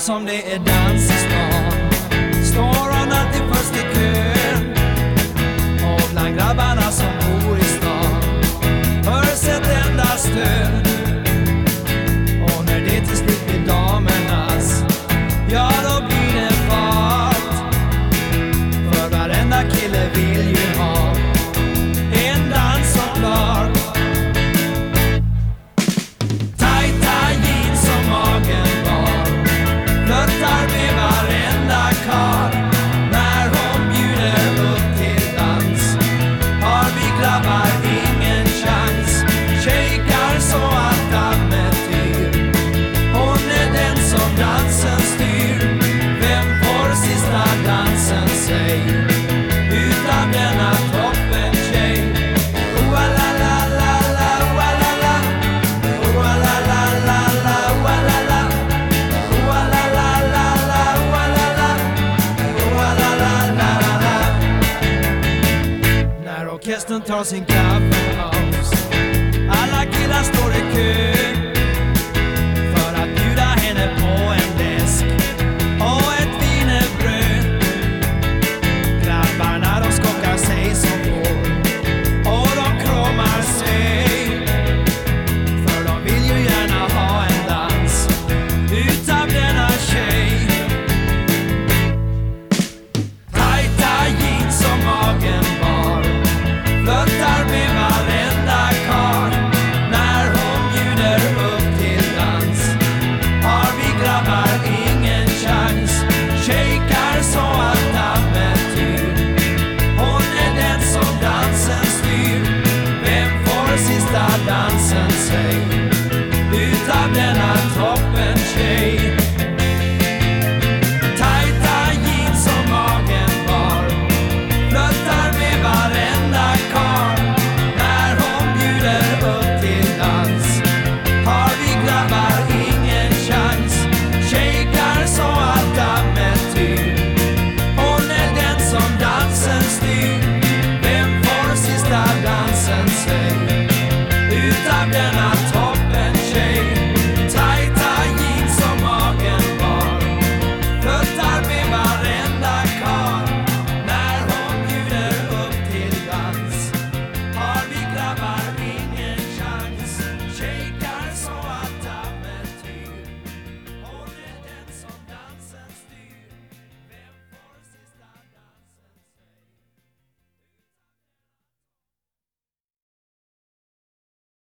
som det är dans i stan. Står hon alltid först i kön, och bland grabbarna som bor i stan hörs ett enda stöd. Och när det till slut blir damernas, ja då blir det fart. För varenda kille vill ju ha en dans som klar. Tajta jeans och magen var, flörtar med varenda karl. När hon bjuder upp till dans har vi grabbar ingen chans. Shakar så att dammet tyr, hon är den som dansen styr. Vem får sista dansen, säg, utan denna toppen tjej? När orkestern tar sin kaffe